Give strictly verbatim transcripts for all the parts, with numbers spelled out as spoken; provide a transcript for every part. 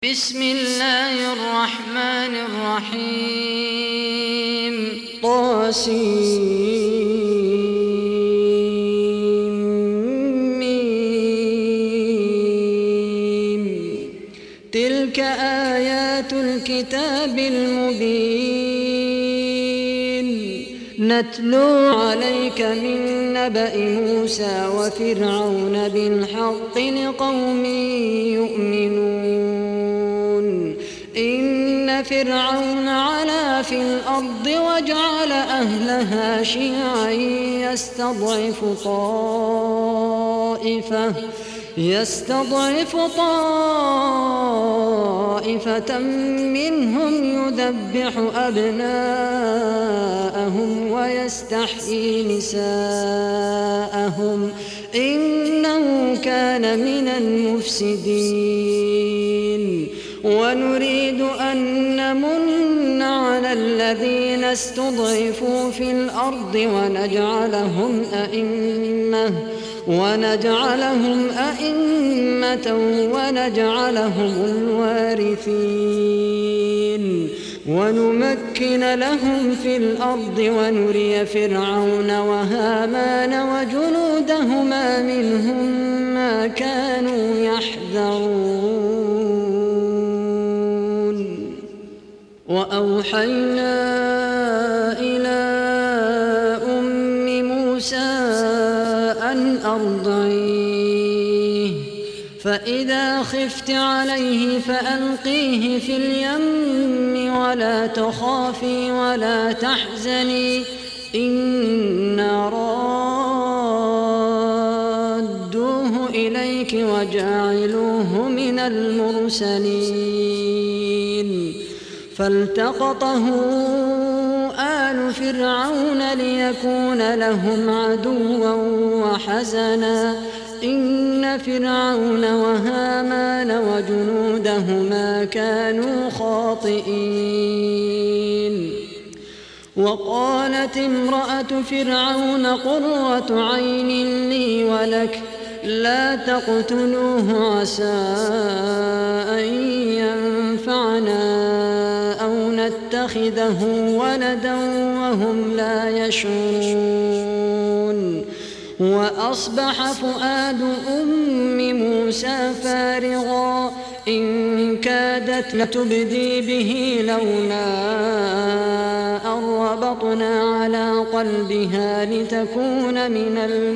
بسم الله الرحمن الرحيم طاسيم تلك آيات الكتاب المبين نتلو عليك من نبأ موسى وفرعون بالحق لقوم يؤمنون إن فرعون علا في الأرض وجعل أهلها شيعا يستضعف طائفة يستضعف طائفة منهم يذبح أبناءهم ويستحيي نساءهم إنه كان من المفسدين ونريد أن نمن على الذين استضعفوا في الأرض ونجعلهم أئمة ونجعلهم أئمة ونجعلهم الوارثين ونمكن لهم في الأرض ونري فرعون وهامان وجنودهما منهم ما كانوا يحذرون وأوحينا إلى أم موسى أن أرضعيه فإذا خفت عليه فألقيه في اليم ولا تخافي ولا تحزني إنا رادوه إليك وجاعلوه من المرسلين فالتقطه آل فرعون ليكون لهم عدوا وحزنا إن فرعون وهامان وجنودهما كانوا خاطئين وقالت امرأة فرعون قرة عين لي ولك لا تقتلوه عسى أن ينفعنا أو نتخذه ولدا وهم لا يشعرون وأصبح فؤاد أم موسى فارغا إن كادت لتبدي به لولا أن ربطنا على قلبها لتكون من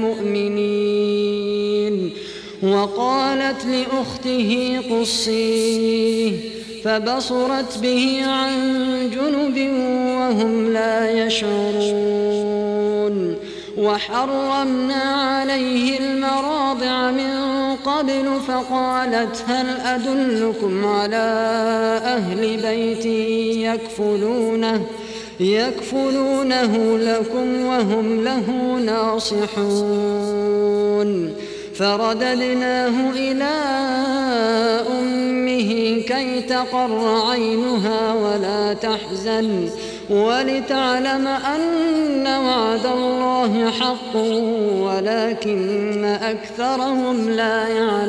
المؤمنين وقالت لأخته قصيه فبصرت به عن جنب وهم لا يشعرون وحرمنا عليه المراضع من قبل فقالت هل أدلكم على أهل بيت يكفلونه يكفلونه لكم وهم له ناصحون فرددناه إلى أمه كي تقر عينها ولا تحزن ولتعلم أن وعد الله حق ولكن أكثرهم لا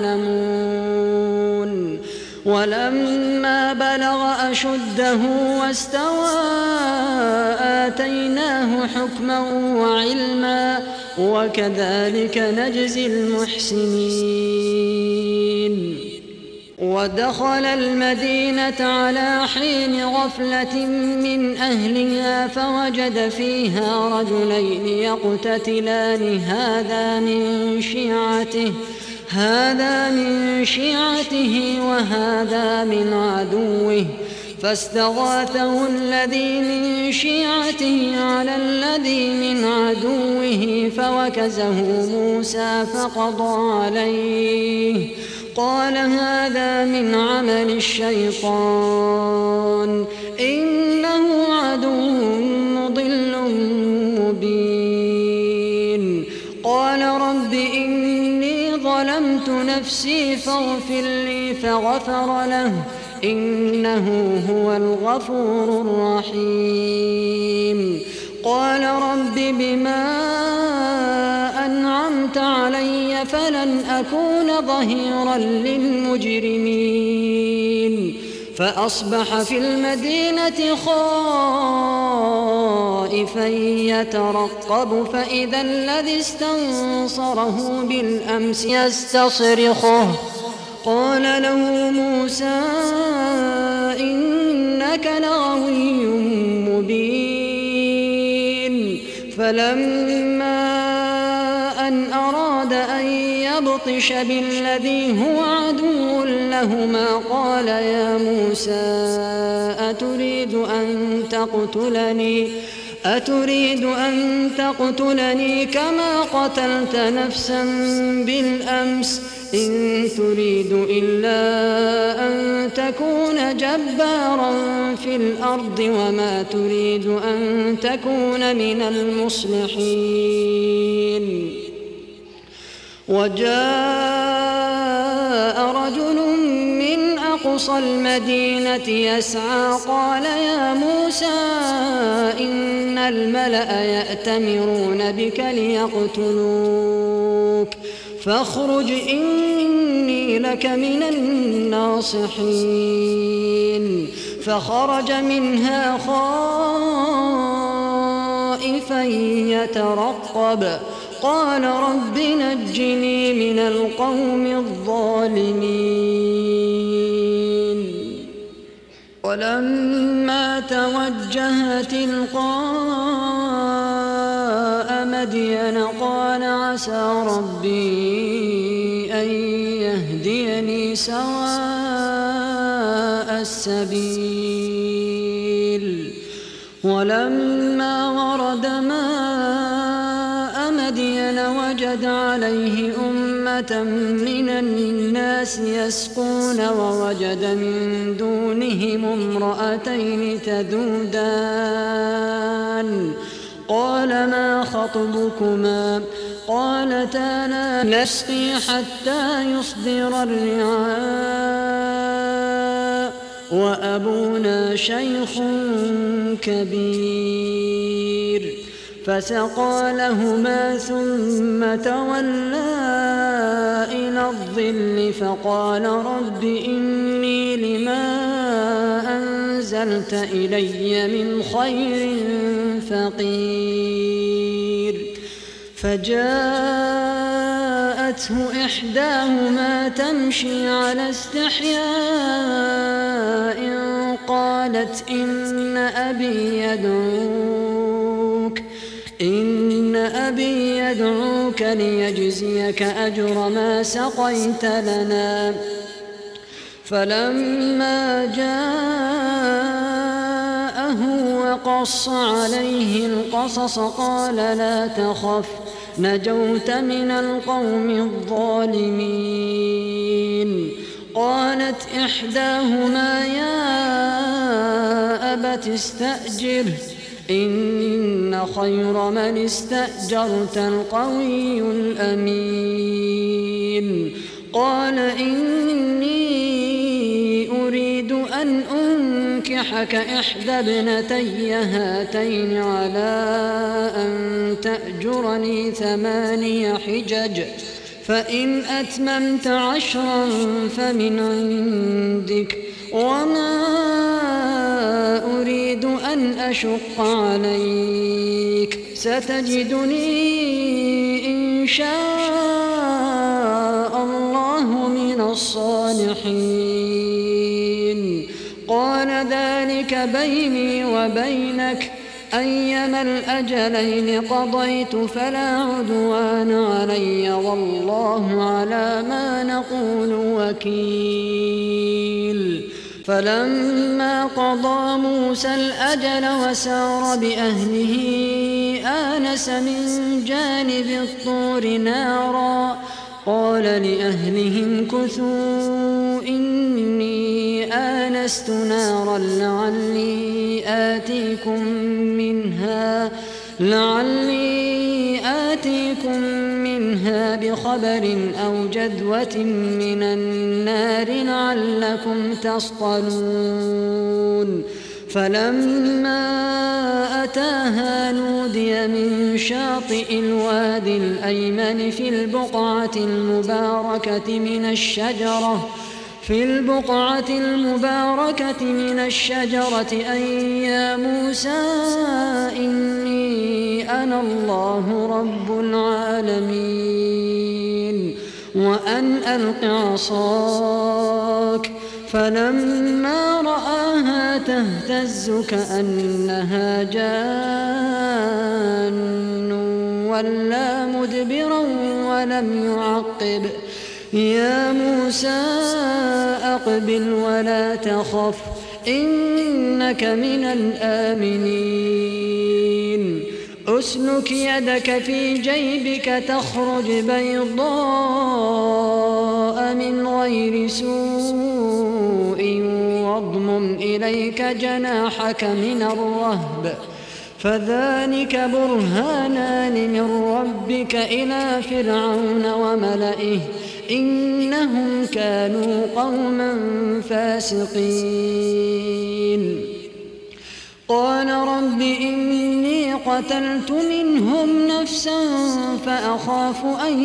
يعلمون ولما بلغ أشده واستوى آتيناه حكما وعلما وكذلك نجزي المحسنين ودخل المدينة على حين غفلة من أهلها فوجد فيها رجلين يقتتلان هذا من شيعته هذا من شيعته وهذا من عدوه فاستغاثه الذي من شيعته على الذي من عدوه فوكزه موسى فقضى عليه قال هذا من عمل الشيطان إنه عدو مضل مبين قال رب إني ظلمت نفسي فاغفر لي فغفر له إنه هو الغفور الرحيم قال رب بما أنعمت علي فلن أكون ظهيرا للمجرمين فأصبح في المدينة خائفا يترقب فإذا الذي استنصره بالأمس يستصرخه قال له موسى إنك لغوي مبين. فلما أن أراد أن يبطش بالذي هو عدو لهما قال يا موسى أتريد أن تقتلني أتريد أن تقتلني كما قتلت نفسا بالأمس إن تريد إلا أن تكون جبارا في الأرض وما تريد أن تكون من المصلحين. وجاء رجل من أقصى المدينة يسعى قال يا موسى إن الملأ يأتمرون بك ليقتلوك فاخرج إني لك من الناصحين. فخرج منها خائفا يترقب قال رب نجني من القوم الظالمين. ولما توجه تلقاء مدين قال عسى ربي أن يهديني سواء السبيل. ولما ورد ماء مدين وجد عليه أمة من الناس يسقون ووجد من دونهم امرأتين تذودان قال ما خطبكما قالتا لا نسقي حتى يصدر الرعاء وأبونا شيخ كبير. فسقى لهما ثم تولى إلى الظل فقال رب إني لما أنزلت إلي من خير فقير. فجاءته إحداهما تمشي على استحياء قالت إن أبي يدعوك إن أبي يدعوك ليجزيك أجر ما سقيت لنا. فلما جاءه وقص عليه القصص قال لا تخف نجوت من القوم الظالمين. قالت إحداهما يا أبت استأجره إن خير من استأجرت القوي الأمين. قال إني أريد أن أنكحك إحدى ابنتي هاتين على أن تأجرني ثماني حجج فإن أتممت عشرا فمن عندك وما أريد أن أشق عليك ستجدني إن شاء الله من الصالحين. قال ذلك بيني وبينك أيما الأجلين قضيت فلا عدوان علي والله على ما نقول وكيل. فلما قضى موسى الأجل وسار بأهله آنس من جانب الطور نارا قال لأهلهم كثوا إني آنست نارا لعلي آتيكم منها لعلي آتيكم منها بخبر أو جذوة من النار لعلكم تصطلون. فلما أتاها نودي من شاطئ الوادي الأيمن في البقعة المباركة من الشجرة في البقعة المباركة من الشجرة أن يا موسى إني أنا الله رب العالمين وأن ألق عصاك. فلما رآها تهتز كأنها جان ولا مدبرا ولم يعقب. يا موسى أقبل ولا تخف إنك من الآمنين. أسلك يدك في جيبك تخرج بيضاء من غير سوء واضمم إليك جناحك من الرهب فذلك برهانان من ربك إلى فرعون وملئه إنهم كانوا قوما فاسقين. قال رب إني قتلت منهم نفسا فأخاف أن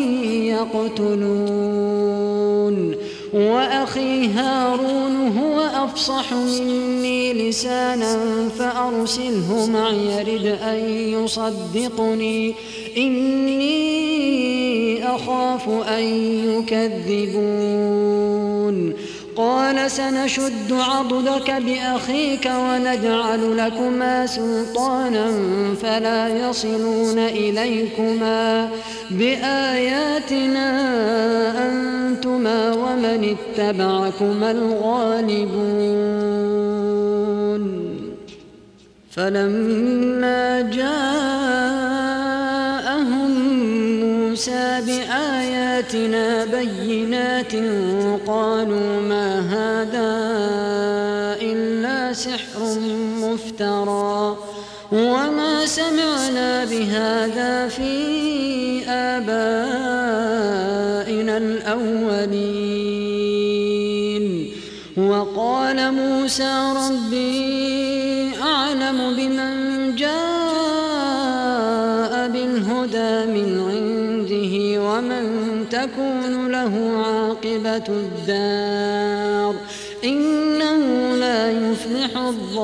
يقتلون وأخي هارون هو أفصح مني لسانا فأرسله معي يرد أن يصدقني إني أخاف أن يكذبون. قال سنشد عضدك بأخيك ونجعل لكما سلطانا فلا يصلون إليكما بآياتنا أنتما ومن اتبعكما الغالبون. فلما جاءهم موسى بآياتنا بينات قالوا ما هذا إلا سحر مفترى وما سمعنا بهذا في آبائنا الأولين. وقال موسى ربي أعلم بمن جاء بالهدى من عنده ومن تكون له عاقبة الدار إنه لا يفلح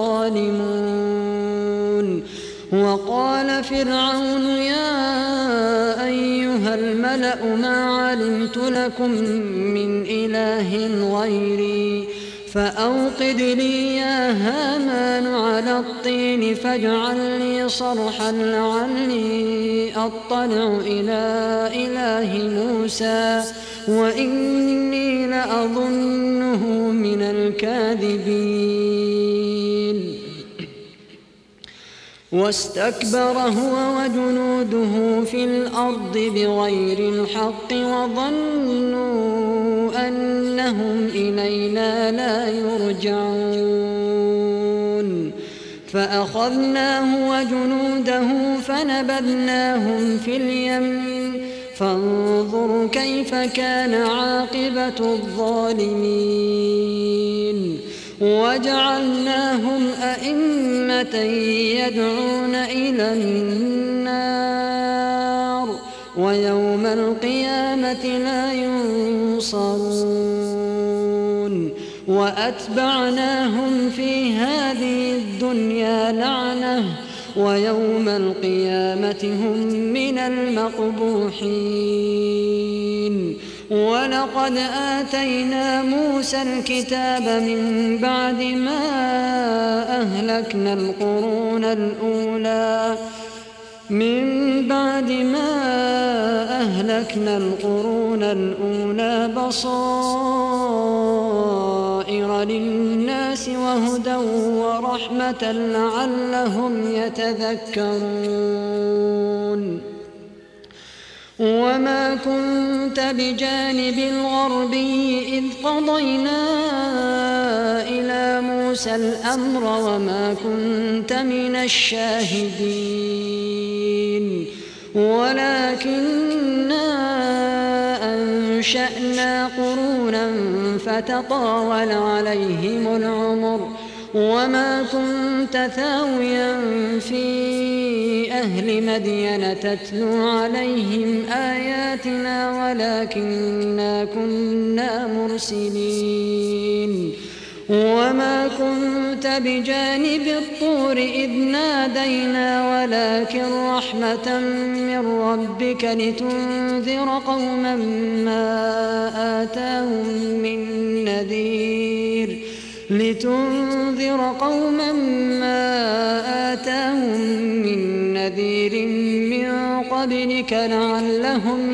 الظالمون. وقال فرعون يا أيها الملأ ما علمت لكم من إله غيري فأوقد لي يا هامان على الطين فاجعل لي صرحا لعلي أطلع إلى إله موسى وإني لأظنه من الكاذبين. واستكبر هو وجنوده في الأرض بغير الحق وظنوا أنهم إلينا لا يرجعون. فأخذناه وجنوده فنبذناهم في اليم فانظر كيف كان عاقبة الظالمين. وجعلناهم أئمة يدعون إلى النار ويوم القيامة لا ينصرون. وأتبعناهم في هذه الدنيا لعنة ويوم القيامة هم من المقبوحين. ولقد آتينا موسى الكتاب من بعد ما أهلكنا القرون الأولى من بعد ما أهلكنا القرون الأولى بصائر للناس وهدى ورحمة لعلهم يتذكرون. وما كنت بجانب الغربي إذ قضينا إلى موسى الأمر وما كنت من الشاهدين ولكننا أنشأنا قرونا فتطاول عليهم العمر وما كنت ثاويا في أهل مدين تتلو عليهم آياتنا ولكننا كنا مرسلين وما كنت بجانب الطور إذ نادينا ولكن رحمة من ربك لتنذر قوما ما آتاهم من نذير لتنذر قوما ما آتاهم من نذير من قبلك لعلهم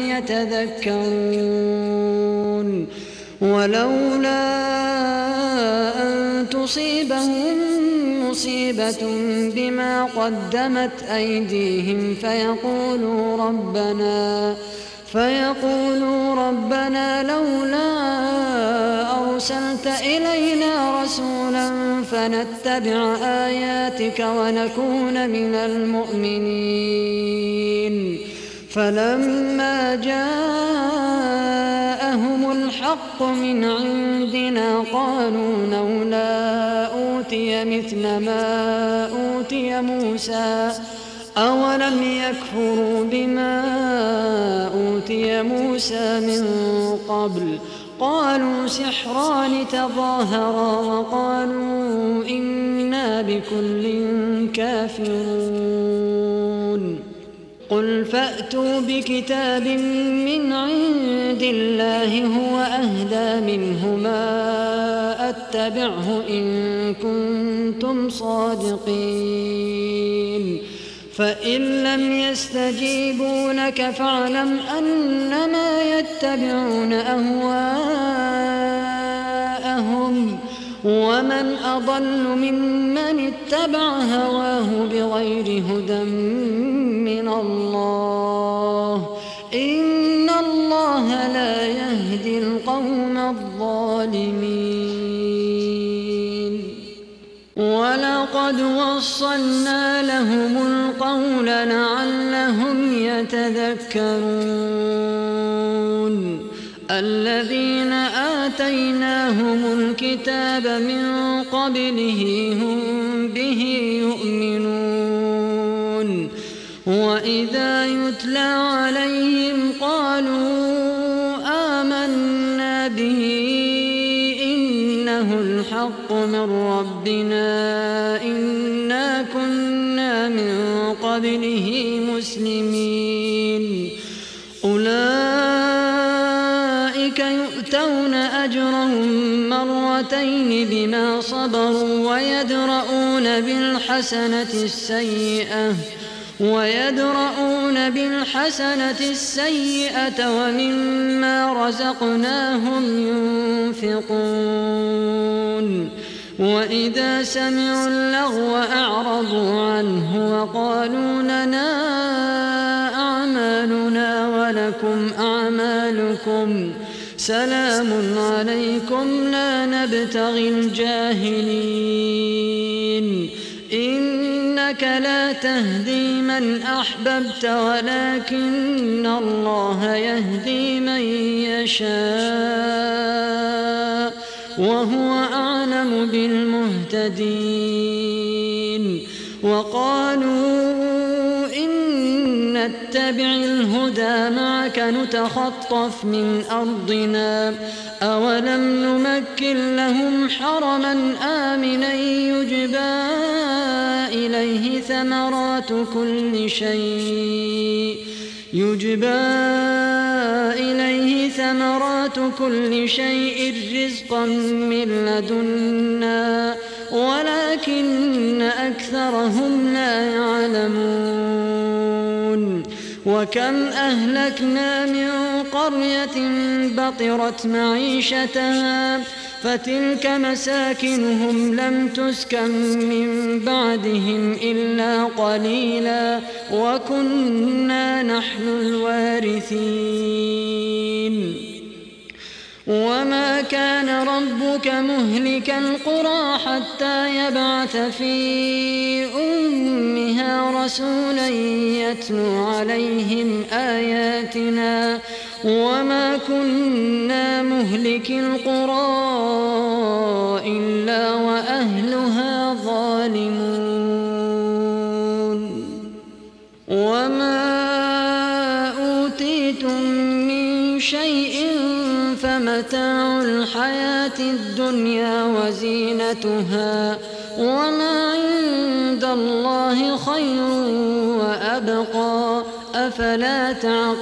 يتذكرون ولولا أن تصيبهم مصيبة بما قدمت أيديهم فيقولوا ربنا فيقولوا ربنا لولا أرسلت إلينا رسولا فنتبع آياتك ونكون من المؤمنين فلما جاءهم الحق من عندنا قالوا لولا أوتي مثل ما أوتي موسى أولم يكفروا بما أوتي موسى من قبل قالوا سحران تظاهرا وقالوا إنا بكل كافرون قل فأتوا بكتاب من عند الله هو أهدى منهما أتبعه إن كنتم صادقين فإن لم يستجيبوا لك فاعلم أنما يتبعون أهواءهم ومن أضل ممن اتبع هواه بغير هدى من الله إن الله لا يهدي القوم الظالمين ولقد وصلنا لهم القول لعلهم يتذكرون الذين آتيناهم الكتاب من قبله هم به يؤمنون وإذا يتلى عليهم قالوا آمنا به إنه الحق من ربنا إنا كنا من قبله مسلمين أولئك يؤتون أجرهم مرتين بما صبروا ويدرؤون بالحسنة السيئة ويدرؤون بالحسنة السيئة ومما رزقناهم ينفقون وإذا سمعوا اللغو أعرضوا عنه وقالوا لنا أعمالنا ولكم أعمالكم سلام عليكم لا نبتغي الجاهلين إنك لا تهدي من أحببت ولكن الله يهدي من يشاء وهو أعلم بالمهتدين وقالوا إن نتبع الهدى معك نتخطف من أرضنا أولم نمكن لهم حرما آمنا يجبى إليه ثمرات كل شيء يجبى إليه ثمرات كل شيء رزقا من لدنا ولكن أكثرهم لا يعلمون وكم أهلكنا من قرية بطرت معيشتها فتلك مساكنهم لم تسكن من بعدهم إلا قليلا وكنا نحن الوارثين وما كان ربك مهلك القرى حتى يبعث في أمها رسولا يتلو عليهم آياتنا وما كنا مهلك القرى إلا وأهلها ظالمون وما أوتيتم من شيء فمتاع الحياة الدنيا وزينتها وما عند الله خير وأبقى أفلا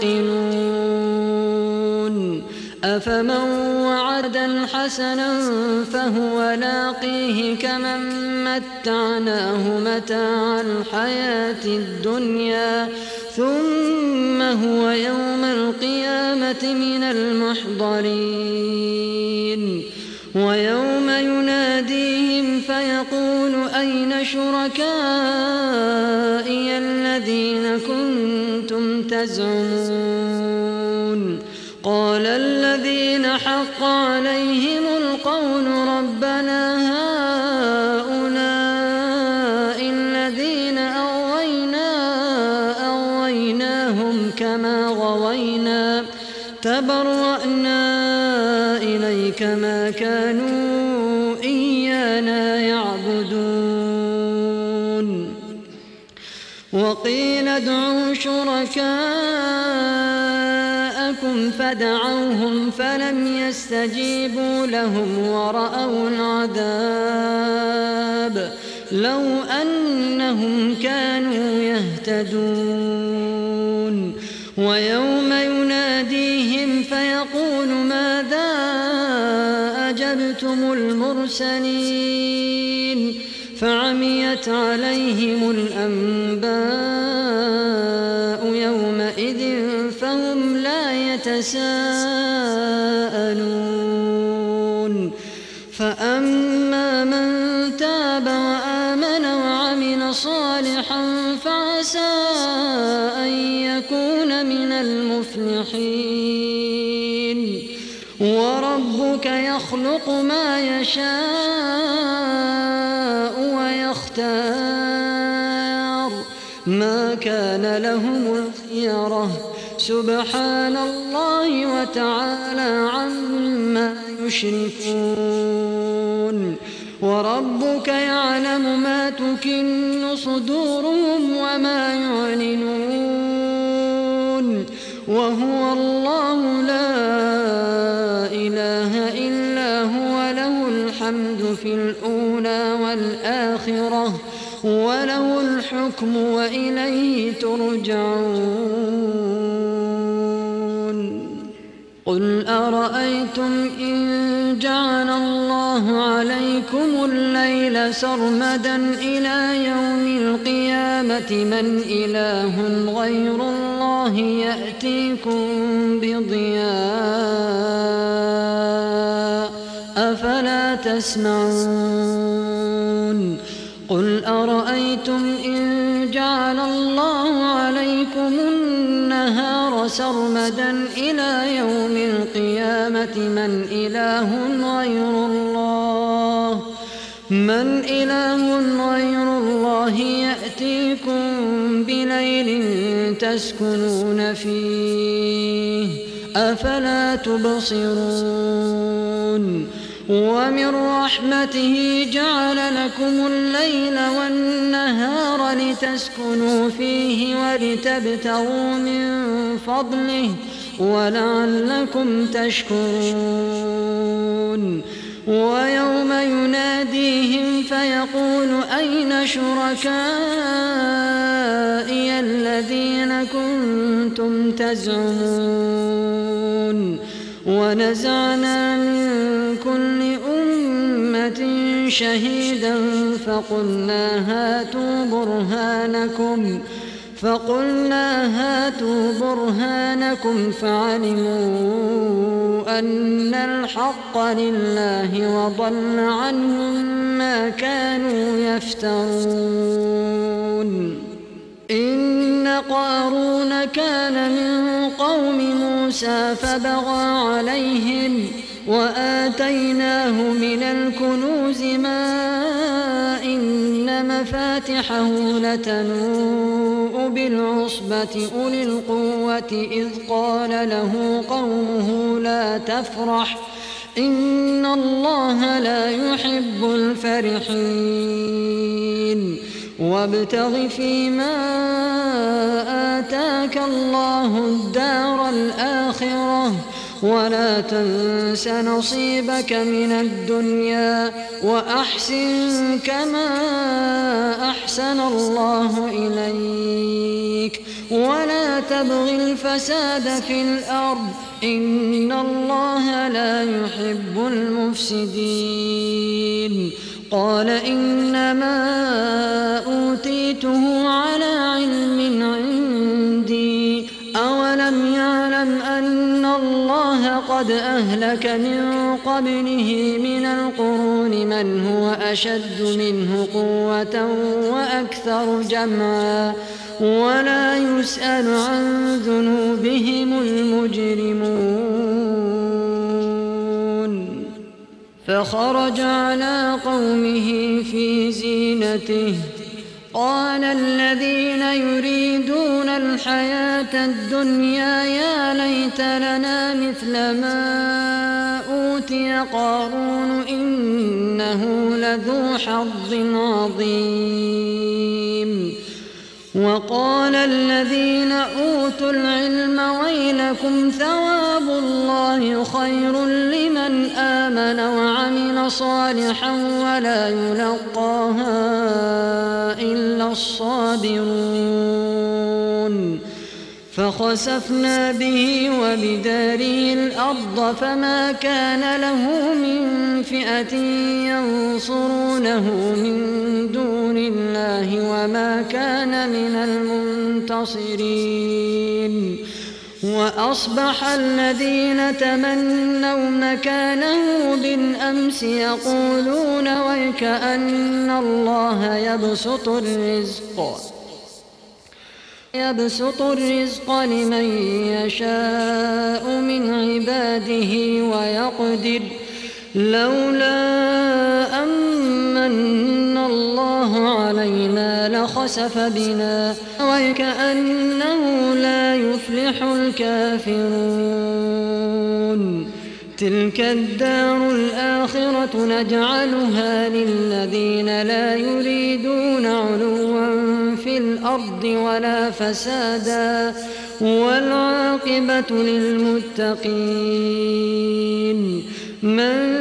تعقلون أفمن وعدا حسنا فهو لاقيه كمن متعناه متاع الحياة الدنيا ثم هو يوم القيامة من المحضرين ويوم يناديهم فيقول أين شركائي الذين كنتم تزعمون قال الذين حق عليهم القول ربنا هؤلاء الذين أغوينا أغويناهم كما غوينا تبرأنا إليك ما كانوا إيانا يعبدون وقيل ادعوا شركاءكم فدعوهم فلم يستجيبوا لهم ورأوا العذاب لو أنهم كانوا يهتدون ويوم يناديهم فيقول ماذا أجبتم المرسلين فعميت عليهم الأنباء يومئذ فهم لا يتساءلون فأما من تاب وآمن وعمل صالحا فعسى أن يكون من المفلحين وربك يخلق ما يشاء ويختار ما كان لهم الخيرة سبحان الله وتعالى عما يشركون وربك يعلم ما تكن صدورهم وما يعلنون وهو الله لا إله إلا هو له الحمد في الأولى والآخرة وله الحكم وإليه ترجعون قل أرأيتم إن جعل الله عليكم الليل سرمدا إلى يوم القيامة من إله غير الله يأتيكم بضياء أفلا تسمعون قل أرأيتم إن جعل الله عليكم النهار سرمدا إلى يوم القيامة من إله غير الله من إله غير الله يأتيكم بليل تسكنون فيه أفلا تبصرون ومن رحمته جعل لكم الليل والنهار لتسكنوا فيه ولتبتغوا من فضله ولعلكم تشكرون ويوم يناديهم فيقول أين شركائي الذين كنتم تزعمون ونزعنا من كل أمة شهيدا فقلنا هاتوا برهانكم فقلنا هاتوا برهانكم فعلموا أن الحق لله وضل عنهم ما كانوا يفترون إن قارون كان من قوم موسى فبغى عليهم وآتيناه من الكنوز ما إن مفاتحه لتنوء بالعصبة أولي القوة إذ قال له قومه لا تفرح إن الله لا يحب الفرحين وابتغ فيما آتاك الله الدار الآخرة ولا تنس نصيبك من الدنيا وأحسن كما أحسن الله إليك ولا تبغ الفساد في الأرض إن الله لا يحب المفسدين قال إنما أوتيته على علم عندي أولم يعلم أن الله قد أهلك من قبله من القرون من هو أشد منه قوة وأكثر جمعا ولا يسأل عن ذنوبهم المجرمون فخرج على قومه في زينته قال الذين يريدون الحياة الدنيا يا ليت لنا مثل ما أوتي قارون إنه لذو حظ عظيم وقال الذين أوتوا العلم ويلكم ثواب الله خير لمن آمن وعمل صالحا ولا يلقاها إلا الصابرون فخسفنا به وبداره الأرض فما كان له من فئة ينصرونه من دون الله وما كان من المنتصرين وأصبح الذين تمنوا مكانه بالأمس يقولون ويكأن الله يبسط الرزق يبسط الرزق لمن يشاء من عباده ويقدر لولا أمن الله علينا لخسف بنا وكأنه لا يفلح الكافرون تلك الدار الآخرة نجعلها للذين لا يريدون علوا في الأرض ولا فسادا والعاقبة للمتقين من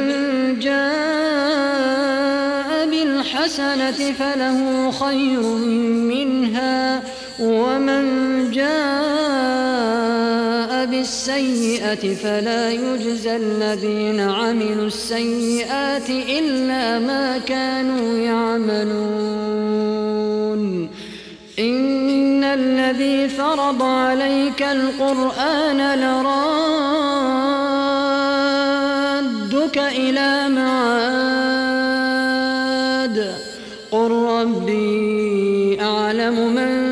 جاء بالحسنة فله خير منها ومن جاء بالسيئة فلا يجزى الذين عملوا السيئات إلا ما كانوا يعملون إن الذي فرض عليك القرآن لرادك إلى معاد قل ربي أعلم من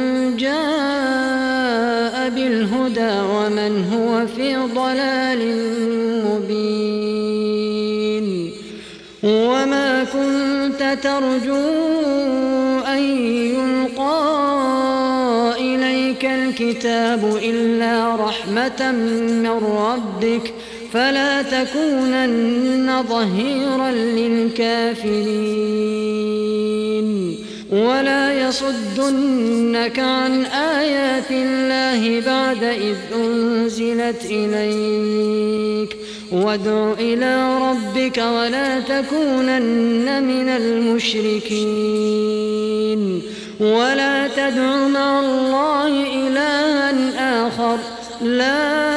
جاء بالهدى ومن هو في ضلال مبين وما كنت ترجو أن يلقى إليك الكتاب إلا رحمة من ربك فلا تكونن ظهيرا للكافرين ولا يصدنك عن آيات الله بعد إذ أنزلت إليك وادع إلى ربك ولا تكونن من المشركين ولا تدع مع الله إلها آخر لا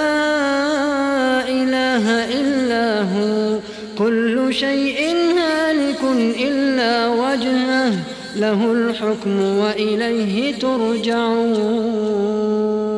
إله إلا هو كل شيء هالك إلا وجهه له الحكم وإليه ترجعون.